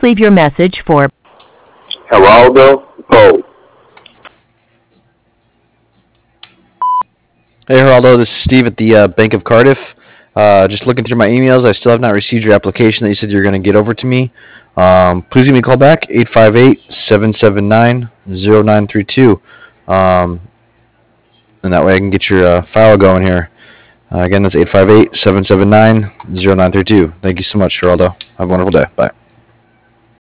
Please leave your message for Geraldo Poe. Hey, Geraldo, this is Steve at the Bank of Cardiff. Just looking through my emails, I still have not received your application that you said you were going to get over to me. Please give me a call back, 858-779-0932. And that way I can get your file going here. Again, that's 858-779-0932. Thank you so much, Geraldo. Have a wonderful day. Bye.